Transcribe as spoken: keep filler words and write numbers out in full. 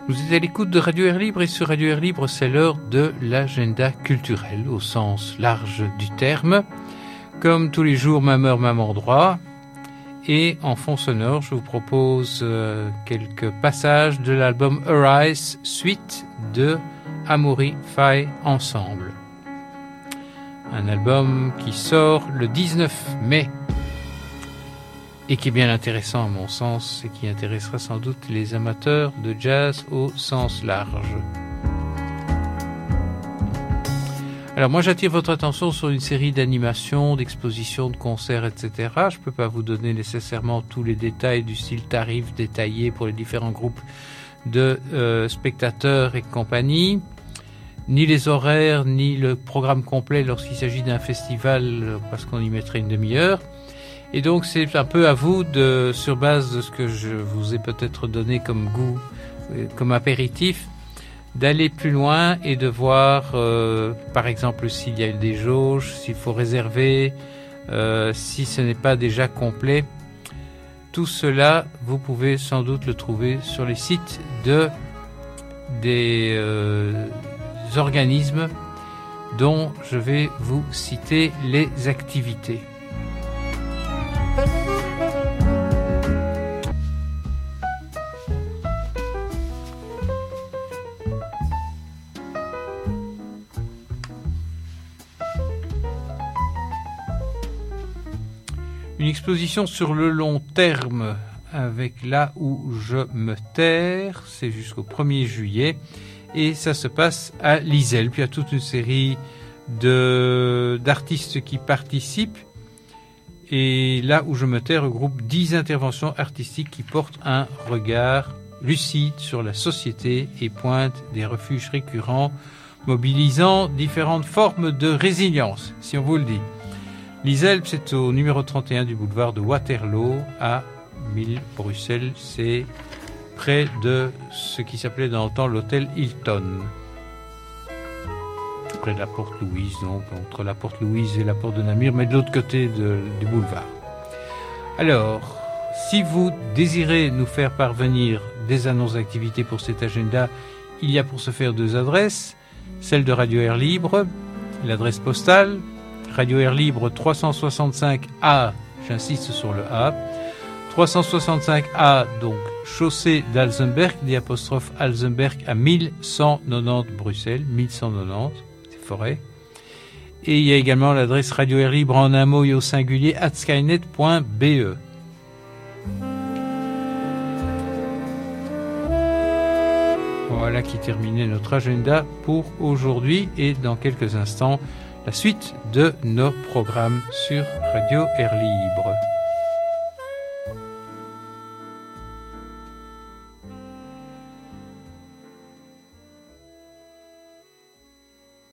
Vous êtes à l'écoute de Radio Air Libre et sur Radio Air Libre, c'est l'heure de l'agenda culturel au sens large du terme. Comme tous les jours, même heure, même endroit. Et en fond sonore, je vous propose euh, quelques passages de l'album Arise, suite de Amaury Faye Ensemble. Un album qui sort le dix-neuf mai et qui est bien intéressant à mon sens et qui intéressera sans doute les amateurs de jazz au sens large. Alors moi j'attire votre attention sur une série d'animations, d'expositions, de concerts, et cetera. Je ne peux pas vous donner nécessairement tous les détails du style tarif détaillé pour les différents groupes de euh, spectateurs et compagnie, ni les horaires, ni le programme complet lorsqu'il s'agit d'un festival, parce qu'on y mettrait une demi-heure. Et donc c'est un peu à vous, de, sur base de ce que je vous ai peut-être donné comme goût, comme apéritif, d'aller plus loin et de voir, euh, par exemple, s'il y a des jauges, s'il faut réserver, euh, si ce n'est pas déjà complet. Tout cela, vous pouvez sans doute le trouver sur les sites de des euh, organismes dont je vais vous citer les activités. Une exposition sur le long terme avec Là où je me terre, c'est jusqu'au premier juillet et ça se passe à Liselle. Puis il y a toute une série de, d'artistes qui participent et Là où je me terre regroupe dix interventions artistiques qui portent un regard lucide sur la société et pointent des refuges récurrents mobilisant différentes formes de résilience, si on vous le dit. Liselle, c'est au numéro trente et un du boulevard de Waterloo à mille Bruxelles. C'est près de ce qui s'appelait dans le temps l'hôtel Hilton. Près de la porte Louise, donc entre la porte Louise et la porte de Namur, mais de l'autre côté de, du boulevard. Alors, si vous désirez nous faire parvenir des annonces d'activités pour cet agenda, il y a pour ce faire deux adresses. Celle de Radio Air Libre, l'adresse postale, Radio Air Libre trois cent soixante-cinq A, j'insiste sur le A, trois cent soixante-cinq A, donc chaussée d'Alzenberg, diapostrophe Alzenberg à mille cent quatre-vingt-dix Bruxelles, mille cent quatre-vingt-dix, c'est forêt. Et il y a également l'adresse Radio Air Libre en un mot et au singulier at skynet point b e. Voilà qui terminait notre agenda pour aujourd'hui et dans quelques instants, la suite de nos programmes sur Radio Air Libre.